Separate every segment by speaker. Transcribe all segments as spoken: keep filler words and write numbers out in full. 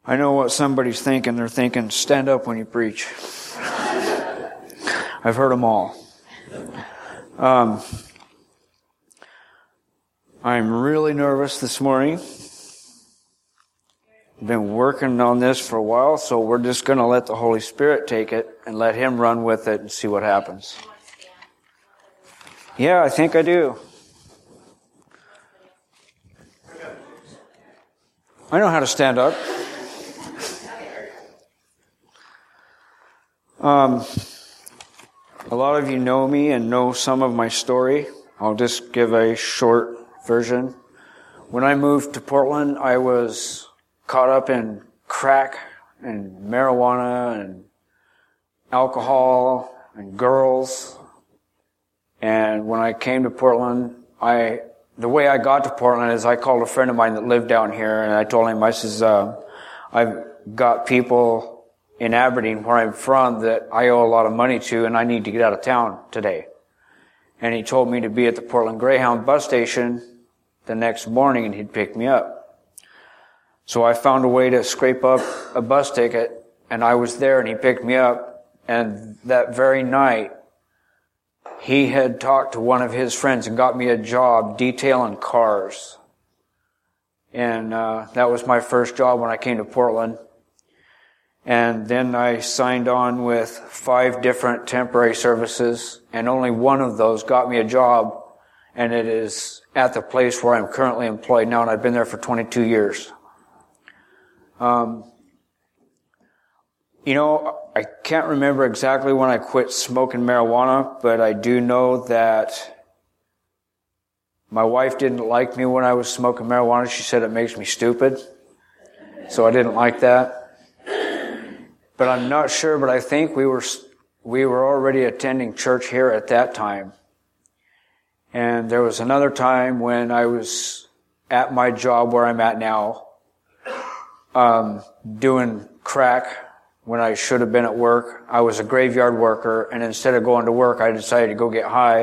Speaker 1: I know what somebody's thinking. They're thinking, stand up when you preach. I've heard them all. Um, I'm really nervous this morning. I've been working on this for a while, so we're just going to let the Holy Spirit take it and let Him run with it and see what happens. Yeah, I think I do. I know how to stand up. Um, a lot of you know me and know some of my story. I'll just give a short version. When I moved to Portland, I was caught up in crack and marijuana and alcohol and girls. And when I came to Portland, I the way I got to Portland is I called a friend of mine that lived down here, and I told him, I says, uh, I've got people in Aberdeen, where I'm from, that I owe a lot of money to, and I need to get out of town today. And he told me to be at the Portland Greyhound bus station the next morning, and he'd pick me up. So I found a way to scrape up a bus ticket, and I was there, and he picked me up. And that very night, he had talked to one of his friends and got me a job detailing cars. And uh, that was my first job when I came to Portland. And then I signed on with five different temporary services, and only one of those got me a job, and it is at the place where I'm currently employed now, and I've been there for twenty-two years. Um, you know, I can't remember exactly when I quit smoking marijuana, but I do know that my wife didn't like me when I was smoking marijuana. She said it makes me stupid, so I didn't like that. But I'm not sure, but I think we were we were already attending church here at that time. And there was another time when I was at my job where I'm at now, um, doing crack when I should have been at work. I was a graveyard worker, and instead of going to work, I decided to go get high.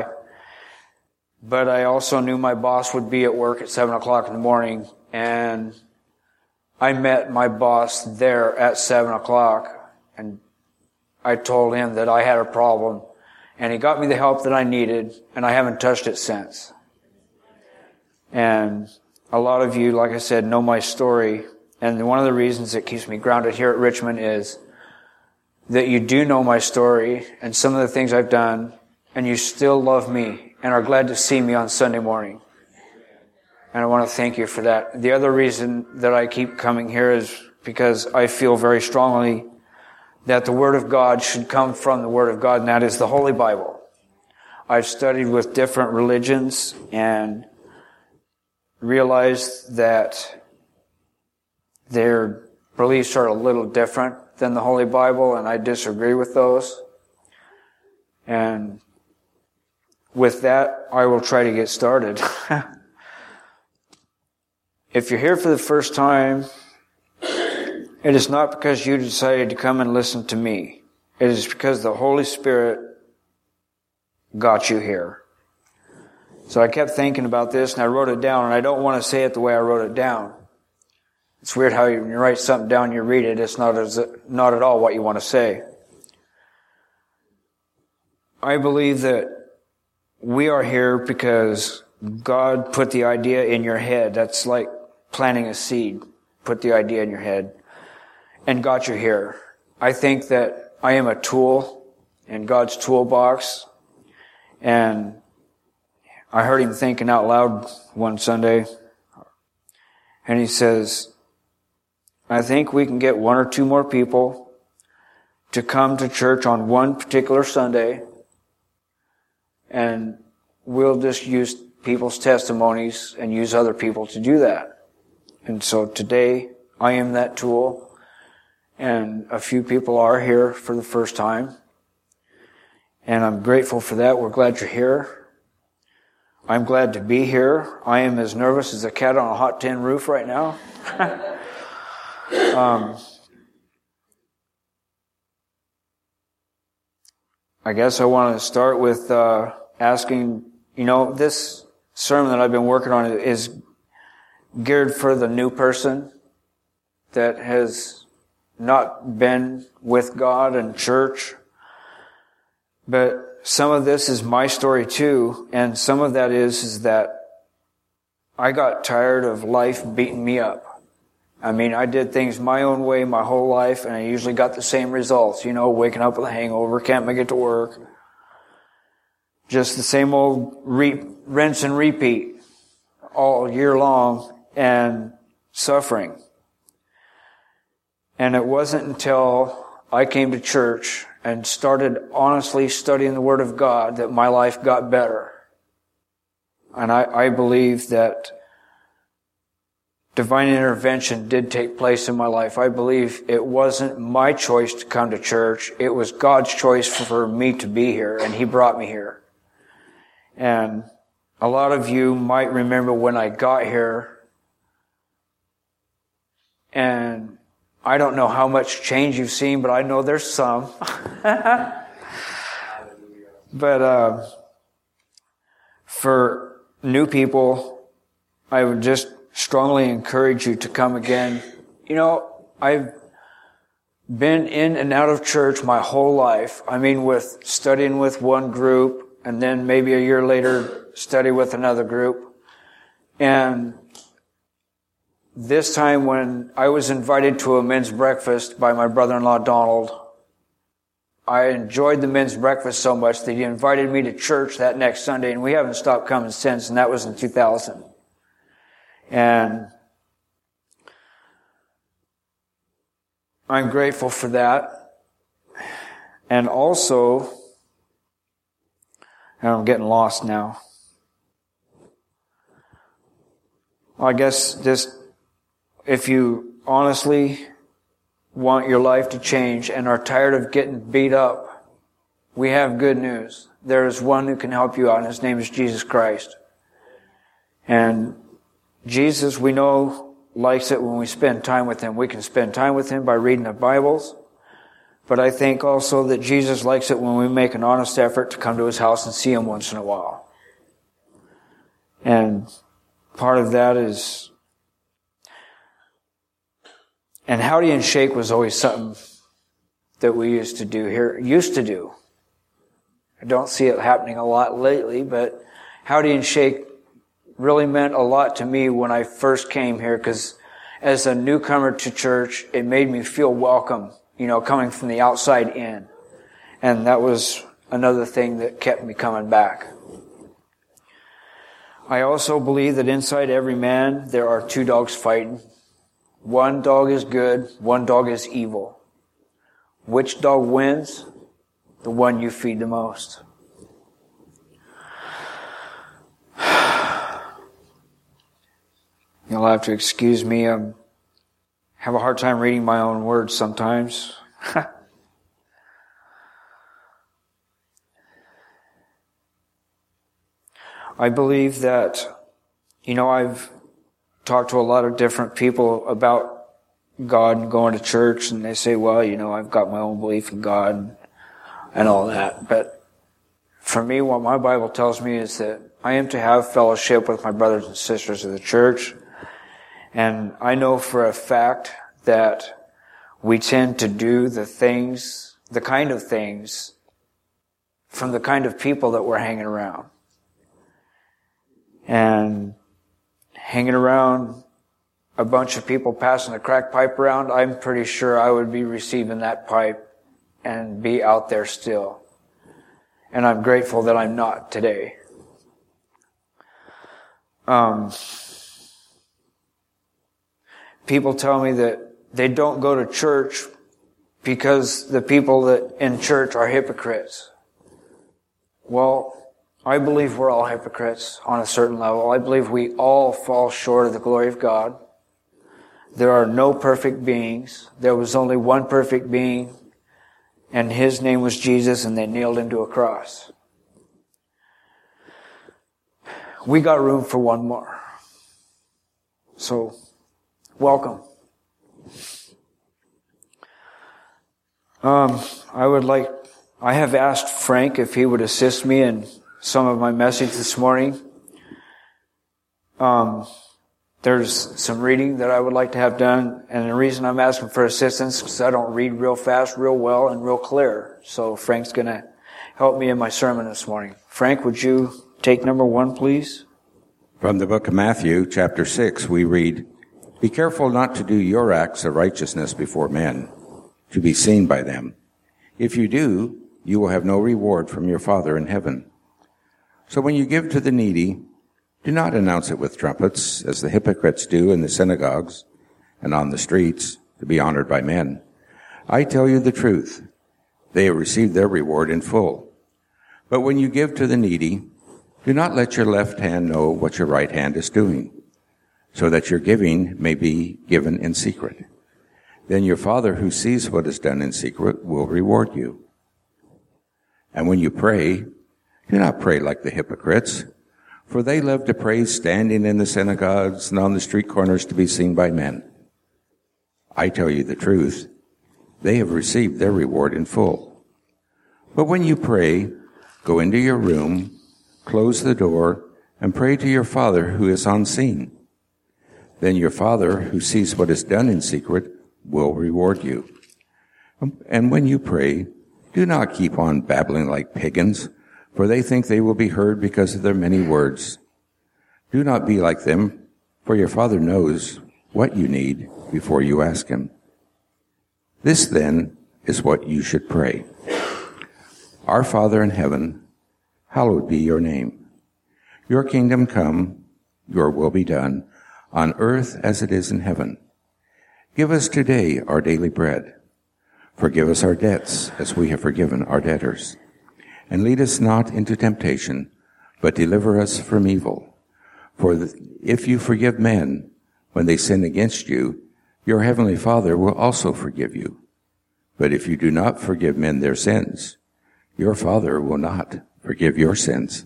Speaker 1: But I also knew my boss would be at work at seven o'clock in the morning, and I met my boss there at seven o'clock. And I told him that I had a problem, and he got me the help that I needed, and I haven't touched it since. And a lot of you, like I said, know my story, and one of the reasons it keeps me grounded here at Richmond is that you do know my story and some of the things I've done, and you still love me and are glad to see me on Sunday morning. And I want to thank you for that. The other reason that I keep coming here is because I feel very strongly that the Word of God should come from the Word of God, and that is the Holy Bible. I've studied with different religions and realized that their beliefs are a little different than the Holy Bible, and I disagree with those. And with that, I will try to get started. If you're here for the first time, it is not because you decided to come and listen to me. It is because the Holy Spirit got you here. So I kept thinking about this, and I wrote it down, and I don't want to say it the way I wrote it down. It's weird how you, when you write something down, you read it, it's not as, not at all what you want to say. I believe that we are here because God put the idea in your head. That's like planting a seed. Put the idea in your head and got you here. I think that I am a tool in God's toolbox. And I heard him thinking out loud one Sunday. And he says, I think we can get one or two more people to come to church on one particular Sunday, and we'll just use people's testimonies and use other people to do that. And so today, I am that tool, and a few people are here for the first time. And I'm grateful for that. We're glad you're here. I'm glad to be here. I am as nervous as a cat on a hot tin roof right now. um, I guess I want to start with uh, asking, you know, this sermon that I've been working on is geared for the new person that has not been with God and church. But some of this is my story too, and some of that is, is that I got tired of life beating me up. I mean, I did things my own way my whole life, and I usually got the same results. You know, waking up with a hangover, can't make it to work. Just the same old re- rinse and repeat all year long, and suffering. And it wasn't until I came to church and started honestly studying the Word of God that my life got better. And I, I believe that divine intervention did take place in my life. I believe it wasn't my choice to come to church. It was God's choice for me to be here, and He brought me here. And a lot of you might remember when I got here, and I don't know how much change you've seen, but I know there's some. But uh, for new people, I would just strongly encourage you to come again. You know, I've been in and out of church my whole life. I mean, with studying with one group, and then maybe a year later, study with another group. And this time when I was invited to a men's breakfast by my brother-in-law, Donald, I enjoyed the men's breakfast so much that he invited me to church that next Sunday, and we haven't stopped coming since, and that was in two thousand. And I'm grateful for that. And also, and I'm getting lost now. I guess just, if you honestly want your life to change and are tired of getting beat up, we have good news. There is one who can help you out, and His name is Jesus Christ. And Jesus, we know, likes it when we spend time with Him. We can spend time with Him by reading the Bibles. But I think also that Jesus likes it when we make an honest effort to come to His house and see Him once in a while. And part of that is, and Howdy and Shake was always something that we used to do here, used to do. I don't see it happening a lot lately, but Howdy and Shake really meant a lot to me when I first came here, because as a newcomer to church, it made me feel welcome, you know, coming from the outside in. And that was another thing that kept me coming back. I also believe that inside every man, there are two dogs fighting. One dog is good, one dog is evil. Which dog wins? The one you feed the most. You'll have to excuse me. I have a hard time reading my own words sometimes. I believe that, you know, I've talked to a lot of different people about God and going to church, and they say, well, you know, I've got my own belief in God and, and all that. But for me, what my Bible tells me is that I am to have fellowship with my brothers and sisters of the church. And I know for a fact that we tend to do the things, the kind of things, from the kind of people that we're hanging around. And hanging around a bunch of people passing a crack pipe around, I'm pretty sure I would be receiving that pipe and be out there still. And I'm grateful that I'm not today. Um, people tell me that they don't go to church because the people that in church are hypocrites. Well, I believe we're all hypocrites on a certain level. I believe we all fall short of the glory of God. There are no perfect beings. There was only one perfect being, and His name was Jesus, and they nailed Him to a cross. We got room for one more. So, welcome. Um, I would like, I have asked Frank if he would assist me in some of my message this morning. Um, there's some reading that I would like to have done, and the reason I'm asking for assistance is because I don't read real fast, real well, and real clear. So Frank's going to help me in my sermon this morning. Frank, would you take number one, please?
Speaker 2: From the book of Matthew, chapter six, we read, "Be careful not to do your acts of righteousness before men, to be seen by them. If you do, you will have no reward from your Father in heaven. So when you give to the needy, do not announce it with trumpets, as the hypocrites do in the synagogues and on the streets, to be honored by men. I tell you the truth, they have received their reward in full. But when you give to the needy, do not let your left hand know what your right hand is doing, so that your giving may be given in secret. Then your Father who sees what is done in secret will reward you. And when you pray, do not pray like the hypocrites, for they love to pray standing in the synagogues and on the street corners to be seen by men. I tell you the truth, they have received their reward in full. But when you pray, go into your room, close the door, and pray to your Father who is unseen. Then your Father who sees what is done in secret will reward you. And when you pray, do not keep on babbling like pagans, for they think they will be heard because of their many words. Do not be like them, for your Father knows what you need before you ask him. This, then, is what you should pray. Our Father in heaven, hallowed be your name. Your kingdom come, your will be done, on earth as it is in heaven. Give us today our daily bread. Forgive us our debts, as we have forgiven our debtors. And lead us not into temptation, but deliver us from evil. For if you forgive men when they sin against you, your heavenly Father will also forgive you. But if you do not forgive men their sins, your Father will not forgive your sins."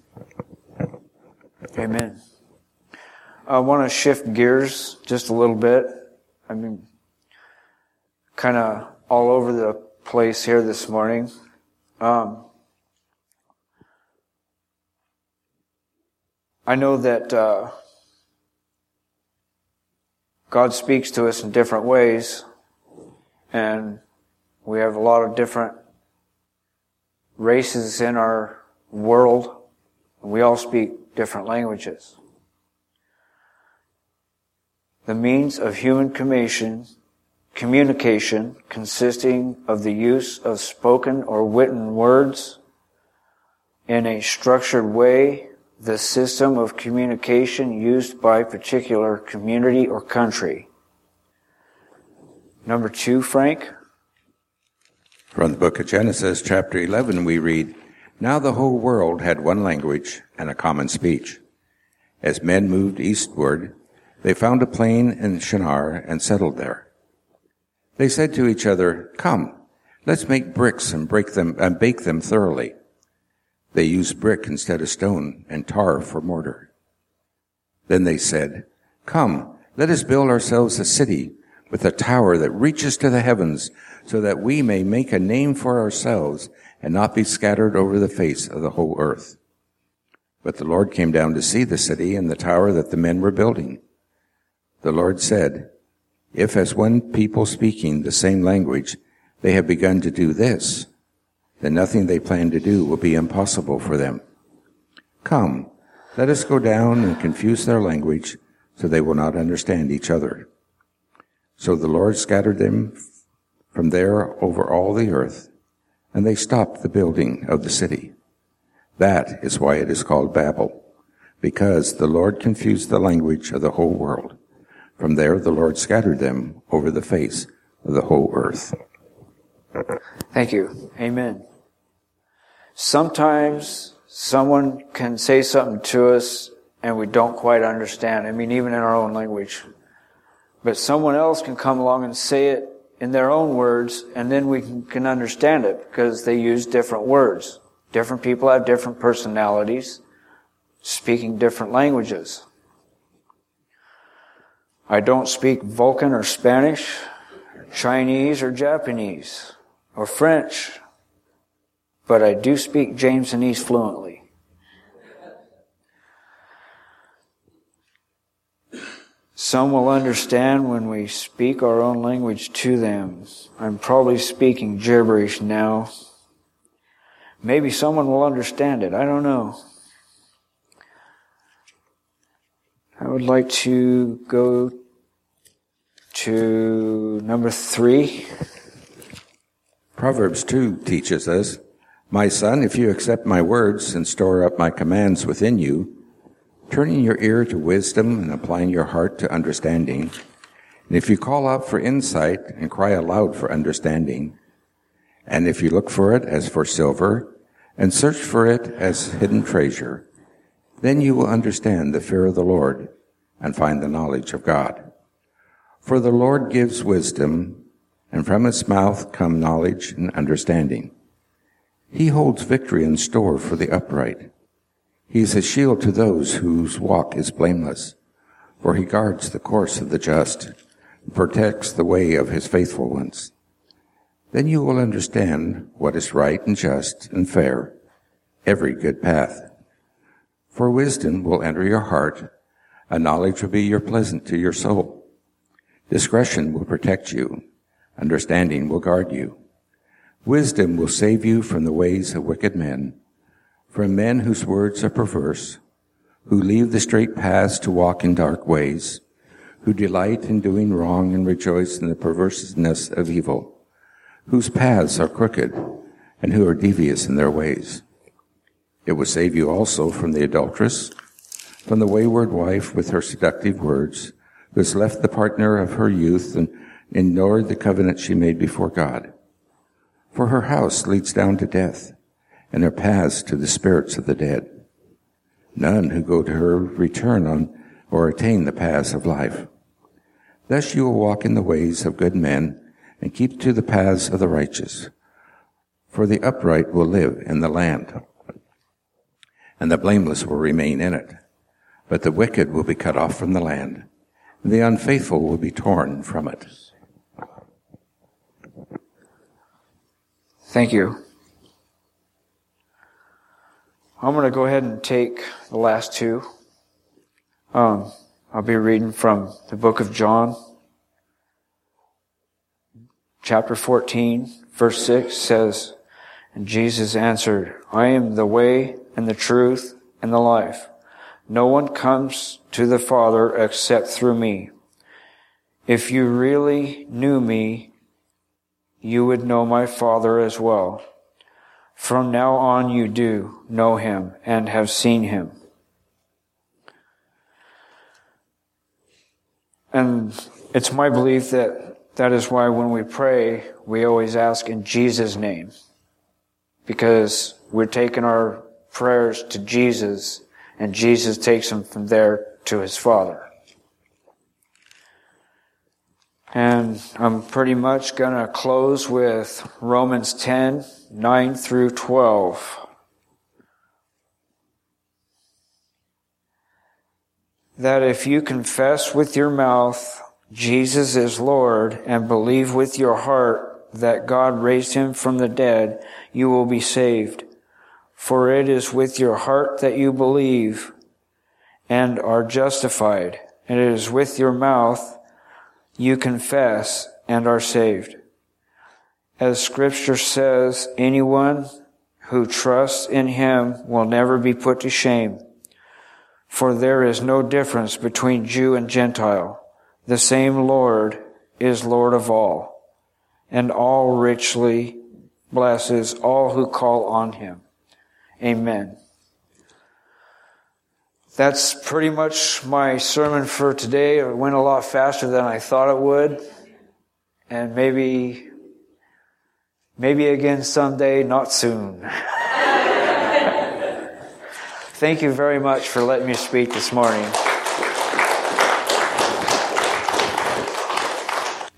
Speaker 1: Amen. I want to shift gears just a little bit. I mean, kind of all over the place here this morning. Um, I know that uh, God speaks to us in different ways, and we have a lot of different races in our world, and we all speak different languages. The means of human communication, communication consisting of the use of spoken or written words in a structured way, the system of communication used by a particular community or country. Number two, Frank.
Speaker 2: From the book of Genesis, chapter eleven, we read, "Now the whole world had one language and a common speech. As men moved eastward, they found a plain in Shinar and settled there. They said to each other, 'Come, let's make bricks and break them and bake them thoroughly.' They used brick instead of stone and tar for mortar. Then they said, 'Come, let us build ourselves a city with a tower that reaches to the heavens, so that we may make a name for ourselves and not be scattered over the face of the whole earth.' But the Lord came down to see the city and the tower that the men were building. The Lord said, 'If as one people speaking the same language they have begun to do this, then nothing they plan to do will be impossible for them. Come, let us go down and confuse their language, so they will not understand each other.' So the Lord scattered them from there over all the earth, and they stopped the building of the city. That is why it is called Babel, because the Lord confused the language of the whole world. From there the Lord scattered them over the face of the whole earth."
Speaker 1: Thank you. Amen. Sometimes someone can say something to us and we don't quite understand. I mean, even in our own language. But someone else can come along and say it in their own words, and then we can, can understand it because they use different words. Different people have different personalities, speaking different languages. I don't speak Vulcan or Spanish, Chinese or Japanese, or French, but I do speak Jamesanese fluently. Some will understand when we speak our own language to them. I'm probably speaking gibberish now. Maybe someone will understand it. I don't know. I would like to go to number three.
Speaker 2: Proverbs two teaches us, "My son, if you accept my words and store up my commands within you, turning your ear to wisdom and applying your heart to understanding, and if you call out for insight and cry aloud for understanding, and if you look for it as for silver and search for it as hidden treasure, then you will understand the fear of the Lord and find the knowledge of God. For the Lord gives wisdom, and from his mouth come knowledge and understanding. He holds victory in store for the upright. He is a shield to those whose walk is blameless, for he guards the course of the just, and protects the way of his faithful ones. Then you will understand what is right and just and fair, every good path. For wisdom will enter your heart, and knowledge will be your pleasant to your soul. Discretion will protect you, understanding will guard you. Wisdom will save you from the ways of wicked men, from men whose words are perverse, who leave the straight paths to walk in dark ways, who delight in doing wrong and rejoice in the perverseness of evil, whose paths are crooked, and who are devious in their ways. It will save you also from the adulteress, from the wayward wife with her seductive words, who has left the partner of her youth and ignored the covenant she made before God. For her house leads down to death, and her paths to the spirits of the dead. None who go to her return on or attain the paths of life. Thus you will walk in the ways of good men and keep to the paths of the righteous. For the upright will live in the land, and the blameless will remain in it. But the wicked will be cut off from the land, and the unfaithful will be torn from it."
Speaker 1: Thank you. I'm going to go ahead and take the last two. Um, I'll be reading from the book of John. Chapter fourteen, verse six says, "And Jesus answered, I am the way and the truth and the life. No one comes to the Father except through me. If you really knew me, you would know my Father as well. From now on you do know him and have seen him." And it's my belief that that is why when we pray, we always ask in Jesus' name. Because we're taking our prayers to Jesus, and Jesus takes them from there to his Father. And I'm pretty much going to close with Romans ten, nine through twelve. That if you confess with your mouth Jesus is Lord and believe with your heart that God raised him from the dead, you will be saved. For it is with your heart that you believe and are justified, and it is with your mouth you confess and are saved. As Scripture says, anyone who trusts in him will never be put to shame. For there is no difference between Jew and Gentile. The same Lord is Lord of all, and all richly blesses all who call on him. Amen. That's pretty much my sermon for today. It went a lot faster than I thought it would. And maybe, maybe again someday, not soon. Thank you very much for letting me speak this morning.